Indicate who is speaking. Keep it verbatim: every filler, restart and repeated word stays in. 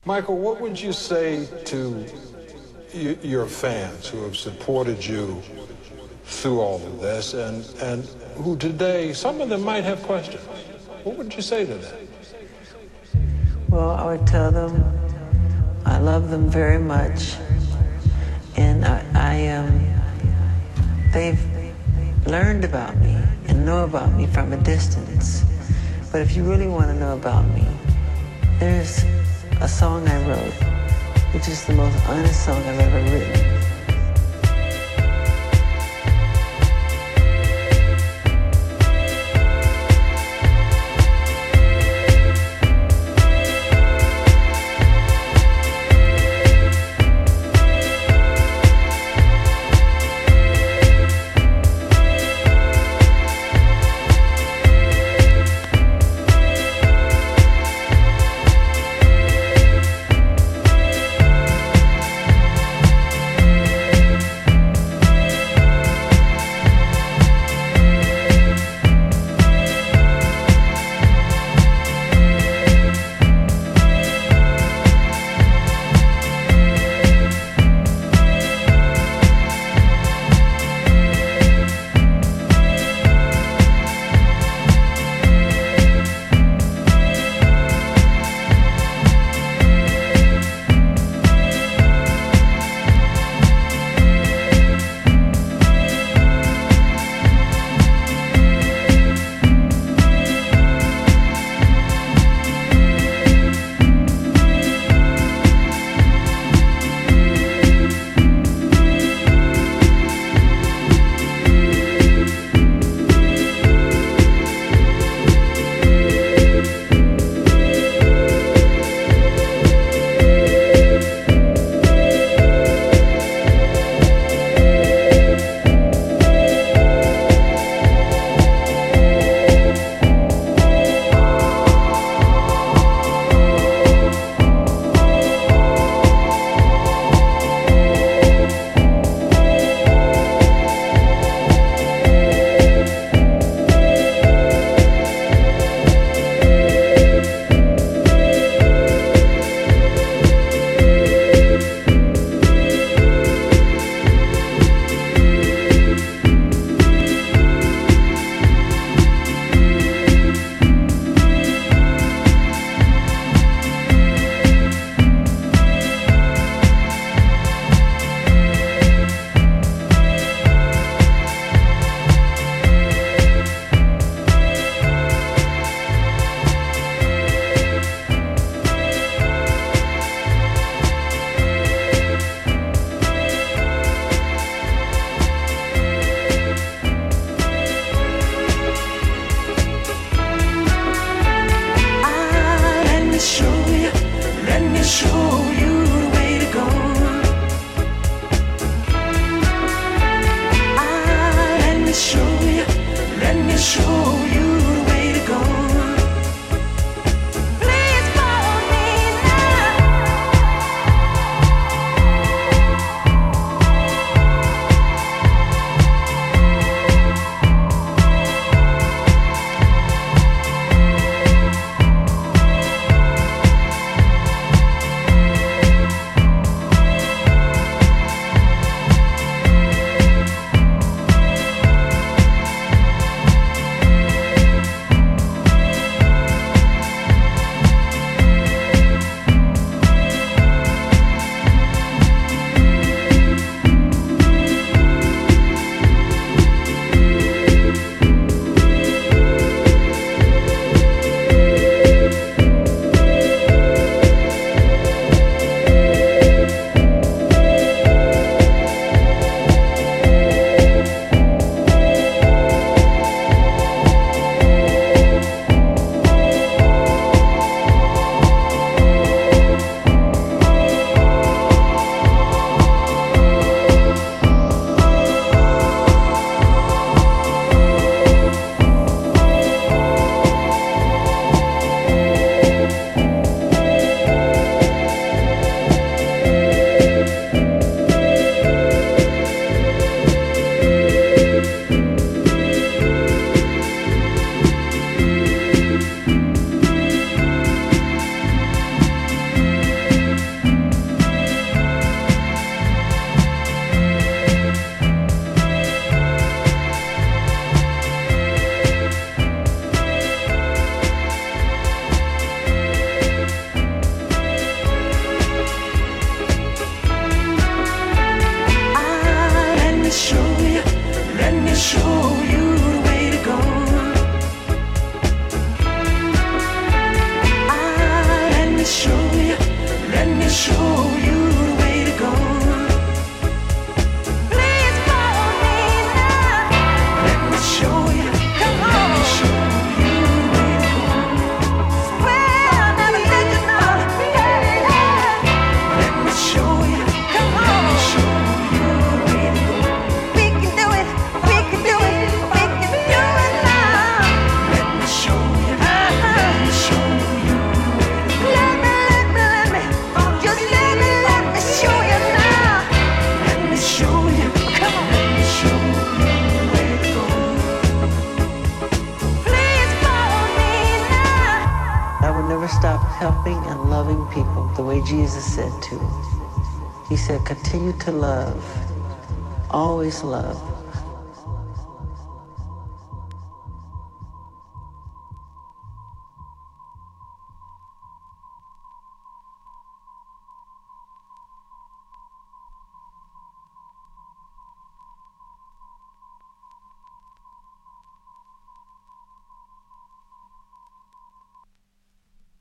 Speaker 1: Michael, what would you say to y- your fans who have supported you through all of this and, and who today, some of them might have questions? What would you say to them?
Speaker 2: Well, I would tell them I love them very much, and I, I um, they've learned about me and know about me from a distance. But if you really want to know about me, there's a song I wrote, which is the most honest song I've ever written. helping and loving people the way Jesus said to. He said, continue to love, always love.